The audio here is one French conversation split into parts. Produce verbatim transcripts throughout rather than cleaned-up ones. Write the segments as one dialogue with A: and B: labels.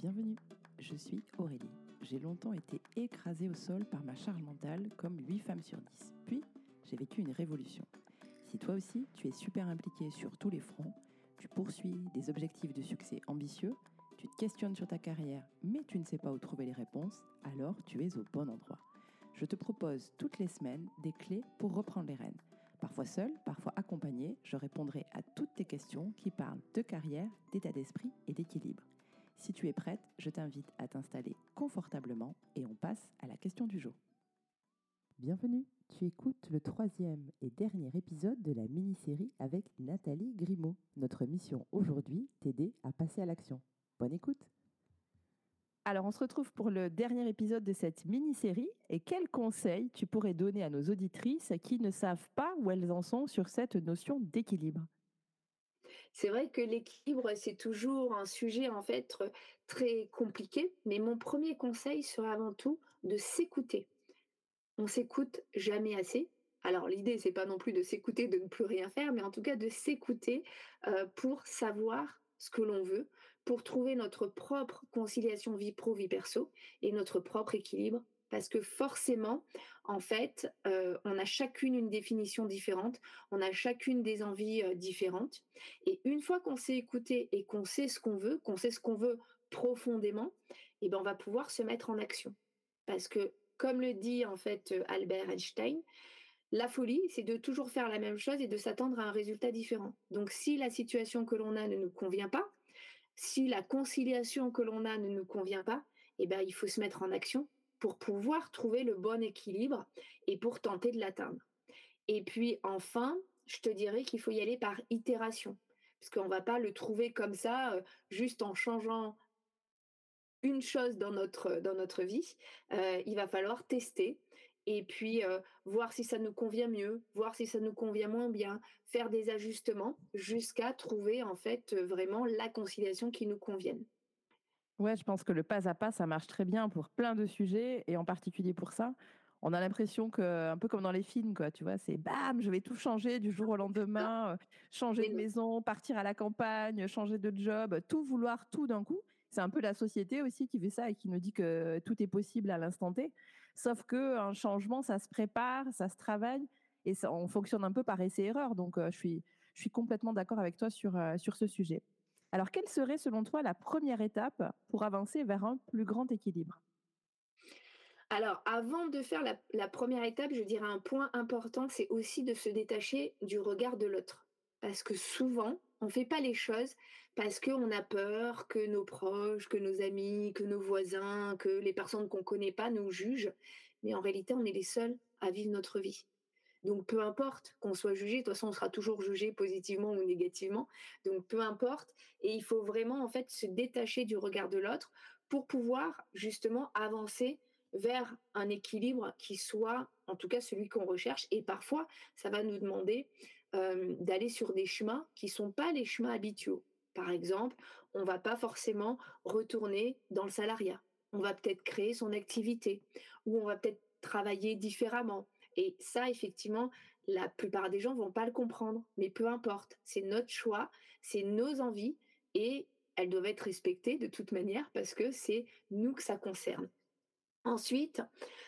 A: Bienvenue, je suis Aurélie. J'ai longtemps été écrasée au sol par ma charge mentale comme huit femmes sur dix. Puis, j'ai vécu une révolution. Si toi aussi, tu es super impliquée sur tous les fronts, tu poursuis des objectifs de succès ambitieux, tu te questionnes sur ta carrière, mais tu ne sais pas où trouver les réponses, alors tu es au bon endroit. Je te propose toutes les semaines des clés pour reprendre les rênes. Parfois seule, parfois accompagnée, je répondrai à toutes tes questions qui parlent de carrière, d'état d'esprit et d'équilibre. Si tu es prête, je t'invite à t'installer confortablement et on passe à la question du jour. Bienvenue, tu écoutes le troisième et dernier épisode de la mini-série avec Nathalie Grimaud. Notre mission aujourd'hui, t'aider à passer à l'action. Bonne écoute. Alors, on se retrouve pour le dernier épisode de cette mini-série. Et quels conseils tu pourrais donner à nos auditrices qui ne savent pas où elles en sont sur cette notion d'équilibre ?
B: C'est vrai que l'équilibre, c'est toujours un sujet en fait tr- très compliqué, mais mon premier conseil serait avant tout de s'écouter. On s'écoute jamais assez. Alors l'idée, c'est pas non plus de s'écouter, de ne plus rien faire, mais en tout cas de s'écouter euh, pour savoir ce que l'on veut, pour trouver notre propre conciliation vie pro, vie perso et notre propre équilibre. Parce que forcément, en fait, euh, on a chacune une définition différente, on a chacune des envies euh, différentes. Et une fois qu'on s'est écouté et qu'on sait ce qu'on veut, qu'on sait ce qu'on veut profondément, eh ben on va pouvoir se mettre en action. Parce que, comme le dit en fait euh, Albert Einstein, la folie, c'est de toujours faire la même chose et de s'attendre à un résultat différent. Donc, si la situation que l'on a ne nous convient pas, si la conciliation que l'on a ne nous convient pas, eh ben, il faut se mettre en action pour pouvoir trouver le bon équilibre et pour tenter de l'atteindre. Et puis, enfin, je te dirais qu'il faut y aller par itération, parce qu'on ne va pas le trouver comme ça, euh, juste en changeant une chose dans notre, dans notre vie. Euh, il va falloir tester et puis euh, voir si ça nous convient mieux, voir si ça nous convient moins bien, faire des ajustements jusqu'à trouver en fait euh, vraiment la conciliation qui nous convienne.
A: Ouais, je pense que le pas à pas, ça marche très bien pour plein de sujets et en particulier pour ça. On a l'impression que, un peu comme dans les films, quoi, tu vois, c'est bam, je vais tout changer du jour au
B: Ça,
A: lendemain, euh, changer
B: mais
A: de
B: non.
A: maison, partir à la campagne, changer de job, tout vouloir tout d'un coup. C'est un peu la société aussi qui fait ça et qui nous dit que tout est possible à l'instant T. Sauf que un changement, ça se prépare, ça se travaille et ça, on fonctionne un peu par essai-erreur. Donc, euh, je suis, je suis complètement d'accord avec toi sur, euh, sur ce sujet. Alors, quelle serait selon toi la première étape pour avancer vers un plus grand équilibre ?
B: Alors, avant de faire la, la première étape, je dirais un point important, c'est aussi de se détacher du regard de l'autre. Parce que souvent, on ne fait pas les choses parce qu'on a peur que nos proches, que nos amis, que nos voisins, que les personnes qu'on ne connaît pas nous jugent. Mais en réalité, on est les seuls à vivre notre vie. Donc, peu importe qu'on soit jugé, de toute façon, on sera toujours jugé positivement ou négativement. Donc, peu importe. Et il faut vraiment, en fait, se détacher du regard de l'autre pour pouvoir, justement, avancer vers un équilibre qui soit, en tout cas, celui qu'on recherche. Et parfois, ça va nous demander euh, d'aller sur des chemins qui ne sont pas les chemins habituels. Par exemple, on ne va pas forcément retourner dans le salariat. On va peut-être créer son activité ou on va peut-être travailler différemment. Et ça, effectivement, la plupart des gens vont pas le comprendre, mais peu importe, c'est notre choix, c'est nos envies et elles doivent être respectées de toute manière parce que c'est nous que ça concerne. Ensuite,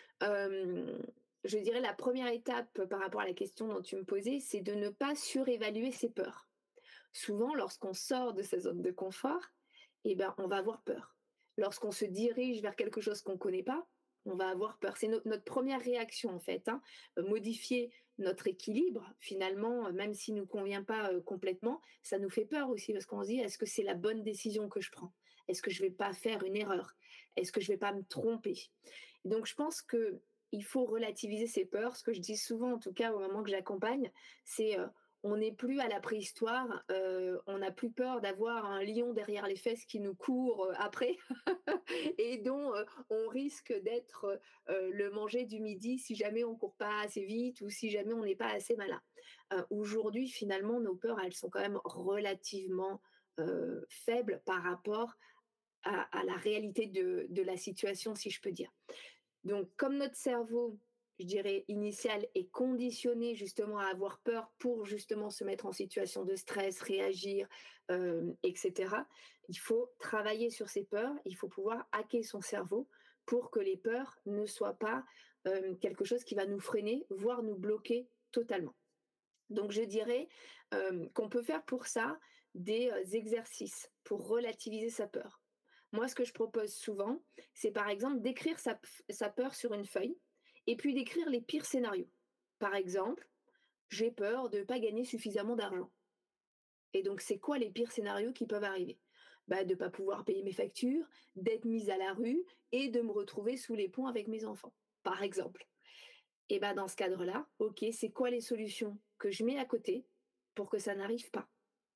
B: euh, je dirais la première étape par rapport à la question dont tu me posais, c'est de ne pas surévaluer ses peurs. Souvent, lorsqu'on sort de sa zone de confort, eh ben, on va avoir peur. Lorsqu'on se dirige vers quelque chose qu'on ne connaît pas, on va avoir peur. C'est no- notre première réaction, en fait. Hein. Euh, Modifier notre équilibre, finalement, euh, même s'il ne nous convient pas euh, complètement, ça nous fait peur aussi, parce qu'on se dit, est-ce que c'est la bonne décision que je prends? Est-ce que je ne vais pas faire une erreur? Est-ce que je ne vais pas me tromper? Donc, je pense que il faut relativiser ses peurs. Ce que je dis souvent, en tout cas au moment que j'accompagne, c'est euh, on n'est plus à la préhistoire, euh, on n'a plus peur d'avoir un lion derrière les fesses qui nous court euh, après et dont euh, on risque d'être euh, le manger du midi si jamais on court pas assez vite ou si jamais on n'est pas assez malin. Euh, Aujourd'hui, finalement, nos peurs, elles sont quand même relativement euh, faibles par rapport à, à la réalité de, de la situation, si je peux dire. Donc, comme notre cerveau je dirais, initiale est conditionnée justement à avoir peur pour justement se mettre en situation de stress, réagir, euh, et cetera. Il faut travailler sur ces peurs, il faut pouvoir hacker son cerveau pour que les peurs ne soient pas euh, quelque chose qui va nous freiner, voire nous bloquer totalement. Donc je dirais euh, qu'on peut faire pour ça des euh, exercices pour relativiser sa peur. Moi, ce que je propose souvent, c'est par exemple d'écrire sa, sa peur sur une feuille et puis d'écrire les pires scénarios. Par exemple, j'ai peur de ne pas gagner suffisamment d'argent. Et donc, c'est quoi les pires scénarios qui peuvent arriver? Bah, de ne pas pouvoir payer mes factures, d'être mise à la rue et de me retrouver sous les ponts avec mes enfants, par exemple. Et bah, dans ce cadre-là, ok, c'est quoi les solutions que je mets à côté pour que ça n'arrive pas?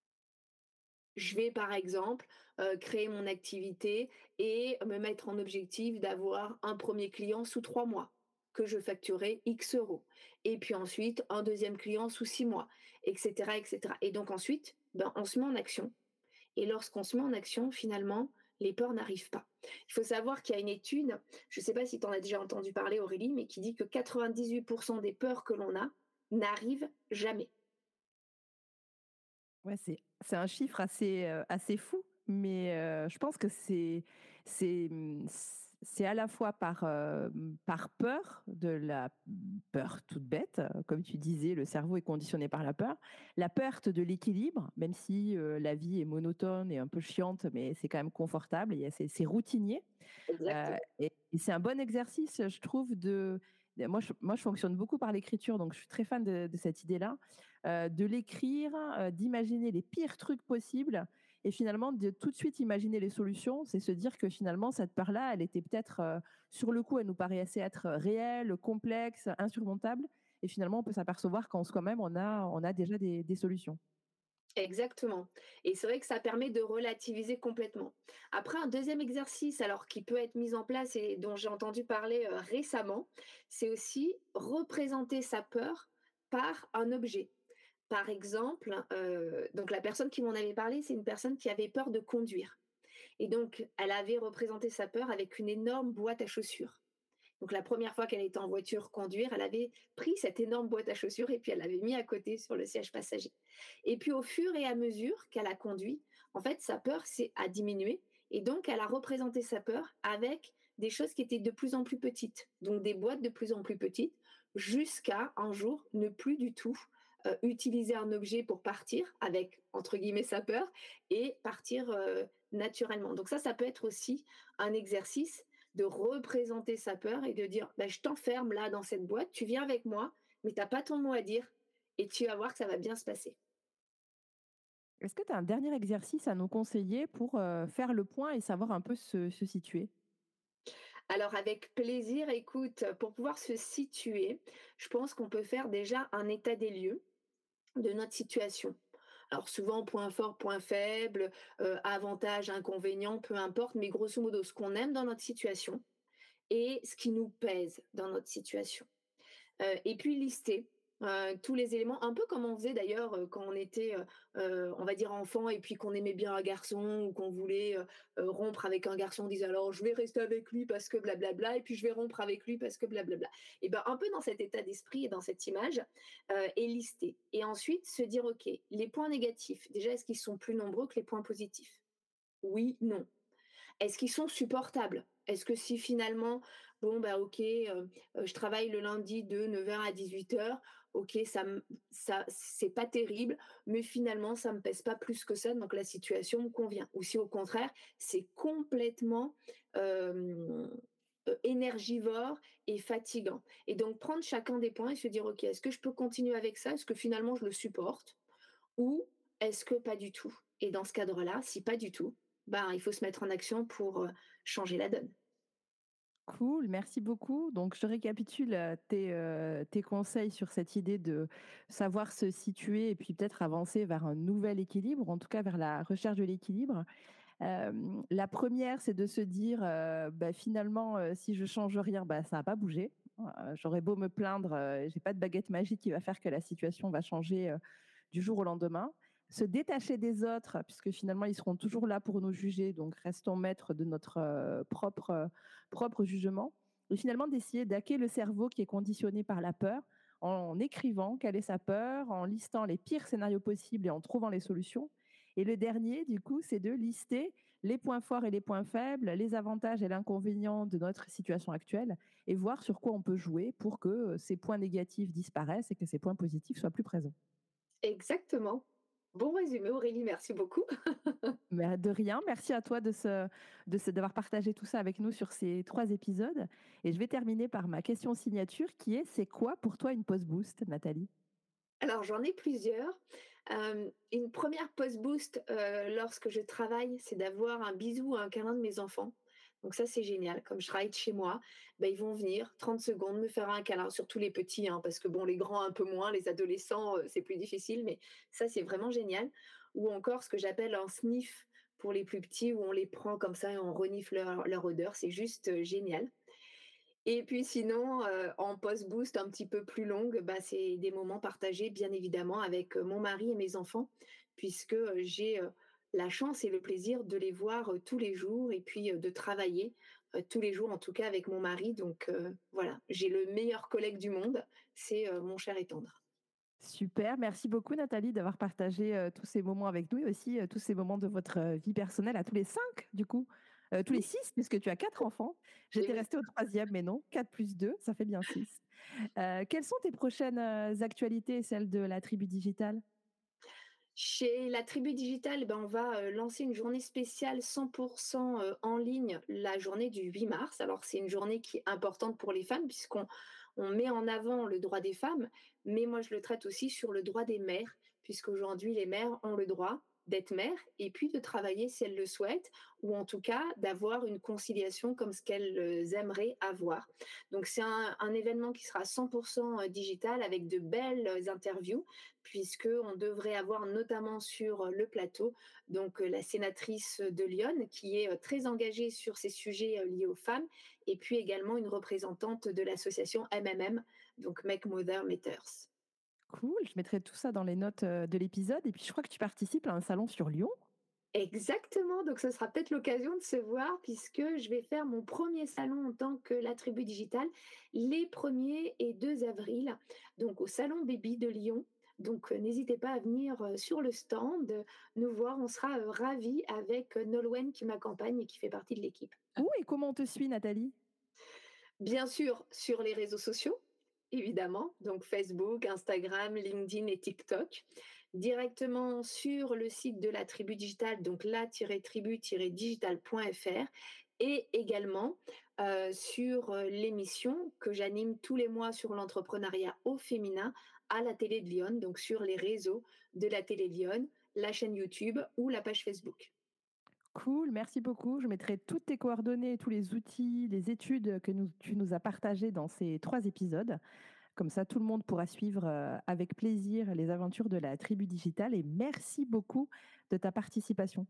B: Je vais, par exemple, heu, créer mon activité et me mettre en objectif d'avoir un premier client sous trois mois, que je facturerai X euros et puis ensuite un deuxième client sous six mois et cetera et cetera et donc ensuite, ben, on se met en action et lorsqu'on se met en action, finalement, les peurs n'arrivent pas. Il faut savoir qu'il y a une étude, je ne sais pas si tu en as déjà entendu parler Aurélie, mais qui dit que quatre-vingt-dix-huit des peurs que l'on a n'arrivent jamais.
A: Ouais, c'est c'est un chiffre assez, heu, assez fou, mais heu, je pense que c'est c'est, mmh, c'est à la fois par, hem, par peur, de la peur toute bête, heu, comme tu disais, le cerveau est conditionné par la peur. La perte de l'équilibre, même si, heu, la vie est monotone et un peu chiante, mais c'est quand même confortable et c'est c'est routinier. Heu
B: Exactement.
A: et et c'est un bon exercice, je trouve, de de moi je moi je fonctionne beaucoup par l'écriture, donc je suis très fan de de cette idée-là, heu, de l'écrire, heu, d'imaginer les pires trucs possibles et finalement de tout de suite imaginer les solutions. C'est se dire que finalement cette peur-là, elle était peut-être, heu, sur le coup, elle nous paraissait être réelle, complexe, insurmontable et finalement on peut s'apercevoir qu'en soi-même on a on a déjà des des solutions.
B: Exactement et c'est vrai que ça permet de relativiser complètement. Après un deuxième exercice, alors qui peut être mis en place et dont j'ai entendu parler, heu, récemment, c'est aussi représenter sa peur par un objet. Par exemple, heu, donc la personne qui m'en avait parlé, c'est une personne qui avait peur de conduire et donc elle avait représenté sa peur avec une énorme boîte à chaussures. Donc la première fois qu'elle était en voiture conduire, elle avait pris cette énorme boîte à chaussures et puis elle l'avait mis à côté sur le siège passager. Et puis au fur et à mesure qu'elle a conduit, en fait, sa peur s'est a diminué et donc elle a représenté sa peur avec des choses qui étaient de plus en plus petites, donc des boîtes de plus en plus petites, jusqu'à un jour ne plus du tout euh, utiliser un objet pour partir avec entre guillemets sa peur et partir euh, naturellement. Donc ça, ça peut être aussi un exercice de représenter sa peur et de dire bah, je t'enferme là dans cette boîte, tu viens avec moi, mais tu n'as pas ton mot à dire et tu vas voir que ça va bien se passer.
A: Est-ce que tu as un dernier exercice à nous conseiller pour, heu, faire le point et savoir un peu se se situer?
B: Alors avec plaisir, écoute, pour pouvoir se situer, je pense qu'on peut faire déjà un état des lieux de notre situation. Alors souvent, point fort, point faible, euh, avantage, inconvénient, peu importe, mais grosso modo, ce qu'on aime dans notre situation et ce qui nous pèse dans notre situation. Euh, et puis lister euh, tous les éléments, un peu comme on faisait d'ailleurs euh, quand on était, euh, euh, on va dire, enfant et puis qu'on aimait bien un garçon ou qu'on voulait euh, euh, rompre avec un garçon, on disait alors je vais rester avec lui parce que blablabla et puis je vais rompre avec lui parce que blablabla. Et ben un peu dans cet état d'esprit et dans cette image euh, et lister. Et ensuite se dire ok, les points négatifs, déjà est-ce qu'ils sont plus nombreux que les points positifs? Oui, non. Est-ce qu'ils sont supportables? Est-ce que si finalement, bon, bah, OK, heu heu, je travaille le lundi de neuf heures à dix-huit heures, OK, ça me ça c'est pas terrible, mais finalement ça me pèse pas plus que ça, donc la situation me convient. Ou si au contraire, c'est complètement, hem, heu, énergivore et fatigant et donc prendre chacun des points et se dire: «OK, est-ce que je peux continuer avec ça? Est-ce que finalement je le supporte?» Ou est-ce que pas du tout? Et dans ce cadre-là, si pas du tout, ben, il faut se mettre en action pour, heu, changer la donne.
A: Cool, merci beaucoup. Donc, je récapitule euh, tes, euh, tes conseils sur cette idée de savoir se situer et puis peut-être avancer vers un nouvel équilibre, en tout cas vers la recherche de l'équilibre. Euh, la première, c'est de se dire, euh, bah, finalement, euh, si je change rien, bah, ça va pas bouger. Euh, J'aurais beau me plaindre, euh, j'ai pas de baguette magique qui va faire que la situation va changer euh, du jour au lendemain. Se détacher des autres, puisque finalement, ils seront toujours là pour nous juger. Donc, restons maîtres de notre euh, propre, euh, propre jugement. et finalement d'essayer d'hacker le cerveau qui est conditionné par la peur en écrivant quelle est sa peur, en listant les pires scénarios possibles et en trouvant les solutions. Et le dernier, du coup, c'est de lister les points forts et les points faibles, les avantages et l'inconvénient de notre situation actuelle et voir sur quoi on peut jouer pour que ces points négatifs disparaissent et que ces points positifs soient plus présents.
B: Exactement. Bon résumé, Aurélie, merci beaucoup.
A: Mais de rien, merci à toi de ce, de ce, d'avoir partagé tout ça avec nous sur ces trois épisodes. Et je vais terminer par ma question signature qui est, c'est quoi pour toi une pause boost, Nathalie?
B: Alors, j'en ai plusieurs. Hem, une première pause boost, heu, lorsque je travaille, c'est d'avoir un bisou ou un câlin de mes enfants. Donc ça, c'est génial. Comme je travaille de chez moi, bah, ils vont venir trente secondes, me faire un câlin, surtout les petits, hein, parce que bon, les grands un peu moins, les adolescents, heu, c'est plus difficile, mais ça, c'est vraiment génial. Ou encore ce que j'appelle un sniff pour les plus petits, où on les prend comme ça et on renifle leur leur odeur, c'est juste, heu, génial. Et puis sinon, heu, en post-boost un petit peu plus longue, bah, c'est des moments partagés bien évidemment avec, heu, mon mari et mes enfants puisque, heu, j'ai, heu, la chance et le plaisir de les voir, heu, tous les jours et puis, heu, de travailler, heu, tous les jours en tout cas avec mon mari donc, heu, voilà, j'ai le meilleur collègue du monde, c'est, heu, mon cher et tendre.
A: Super, merci beaucoup Nathalie d'avoir partagé euh, tous ces moments avec nous et aussi euh, tous ces moments de votre euh, vie personnelle à tous les cinq du coup, Euh, tous les
B: Oui,
A: six puisque tu as quatre enfants.
B: et
A: J'étais
B: oui.
A: restée au troisième mais non, quatre plus deux, ça fait bien six. Euh, quelles sont tes prochaines euh, actualités et celles de la tribu digitale?
B: Chez la tribu digitale, ben, on va, heu, lancer une journée spéciale cent heu, en ligne, la journée du huit mars. Alors c'est une journée qui est importante pour les femmes puisqu'on on met en avant le droit des femmes, mais moi je le traite aussi sur le droit des mères, puisqu'aujourd'hui les mères ont le droit d'être mères et puis de travailler si elles le souhaitent ou en tout cas d'avoir une conciliation comme ce qu'elles, heu, aimeraient avoir. Donc c'est un un événement qui sera cent digital avec de belles interviews puisqu'on devrait avoir notamment sur le plateau donc la sénatrice de Lyon qui est très engagée sur ces sujets liés aux femmes et puis également une représentante de l'association M M M, donc Make Mother Matters.
A: Cool, je mettrai tout ça dans les notes euh, de l'épisode et puis je crois que tu participes à un salon sur Lyon.
B: Exactement, donc ce sera peut-être l'occasion de se voir puisque je vais faire mon premier salon en tant que la tribu digitale les premier et deux avril, donc au salon Baby de Lyon. Donc, heu, n'hésitez pas à venir, heu, sur le stand, heu, nous voir. On sera, heu, ravis avec, heu, Nolwenn qui m'accompagne et qui fait partie de l'équipe.
A: Où et comment on te suit Nathalie?
B: Bien sûr, sur les réseaux sociaux, évidemment, donc Facebook, Instagram, LinkedIn et TikTok. Directement sur le site de la Tribu Digitale, donc la-tribu-digital point f r et également euh, sur euh, l'émission que j'anime tous les mois sur l'entrepreneuriat au féminin à la télé de Lyon, donc sur les réseaux de la télé de Lyon, la chaîne YouTube ou la page Facebook.
A: Cool, merci beaucoup. Je mettrai toutes tes coordonnées, tous les outils, les études que nous, tu nous as partagées dans ces trois épisodes. Comme ça, tout le monde pourra suivre euh, avec plaisir les aventures de la tribu digitale. Et merci beaucoup de ta participation.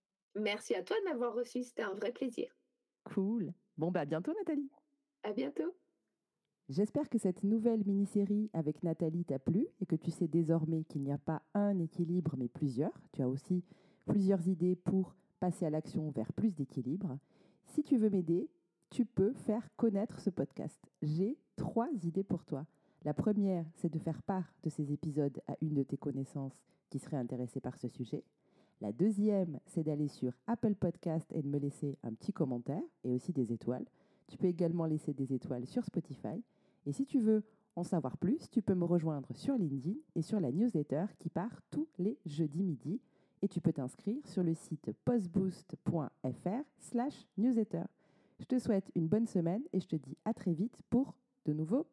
B: Merci à toi de m'avoir reçu, c'était un vrai plaisir.
A: Cool. Bon, bah, à bientôt, Nathalie.
B: À bientôt.
A: J'espère que cette nouvelle mini-série avec Nathalie t'a plu et que tu sais désormais qu'il n'y a pas un équilibre, mais plusieurs. Tu as aussi plusieurs idées pour passer à l'action vers plus d'équilibre. Si tu veux m'aider, tu peux faire connaître ce podcast. J'ai trois idées pour toi. La première, c'est de faire part de ces épisodes à une de tes connaissances qui serait intéressée par ce sujet. La deuxième, c'est d'aller sur Apple Podcast et de me laisser un petit commentaire et aussi des étoiles. Tu peux également laisser des étoiles sur Spotify. Et si tu veux en savoir plus, tu peux me rejoindre sur LinkedIn et sur la newsletter qui part tous les jeudis midi. Et tu peux t'inscrire sur le site postboost.fr slash newsletter. Je te souhaite une bonne semaine et je te dis à très vite pour de nouveaux